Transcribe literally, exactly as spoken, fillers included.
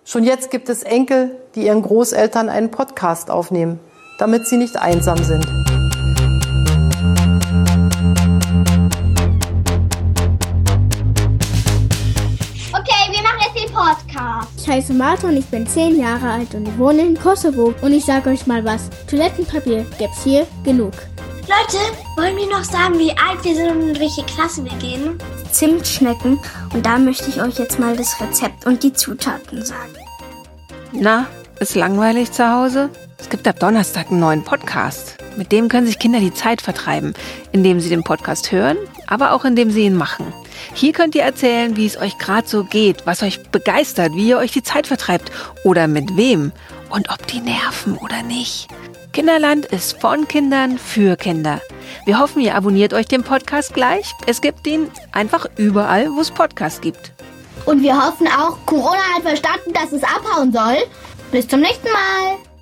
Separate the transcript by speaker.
Speaker 1: Schon jetzt gibt es Enkel, die ihren Großeltern einen Podcast aufnehmen, damit sie nicht einsam sind.
Speaker 2: Okay, wir machen jetzt den Podcast.
Speaker 3: Ich heiße Martha und ich bin zehn Jahre alt und ich wohne in Kosovo. Und ich sage euch mal was, Toilettenpapier gibt's hier genug.
Speaker 2: Leute, wollen wir noch sagen, wie alt wir sind und in welche Klasse wir gehen?
Speaker 4: Zimtschnecken. Und da möchte ich euch jetzt mal das Rezept und die Zutaten sagen.
Speaker 5: Na, ist langweilig zu Hause? Es gibt ab Donnerstag einen neuen Podcast. Mit dem können sich Kinder die Zeit vertreiben, indem sie den Podcast hören, aber auch indem sie ihn machen. Hier könnt ihr erzählen, wie es euch gerade so geht, was euch begeistert, wie ihr euch die Zeit vertreibt oder mit wem und ob die nerven oder nicht. Kinderland ist von Kindern für Kinder. Wir hoffen, ihr abonniert euch den Podcast gleich. Es gibt ihn einfach überall, wo es Podcasts gibt.
Speaker 3: Und wir hoffen auch, Corona hat verstanden, dass es abhauen soll. Bis zum nächsten Mal.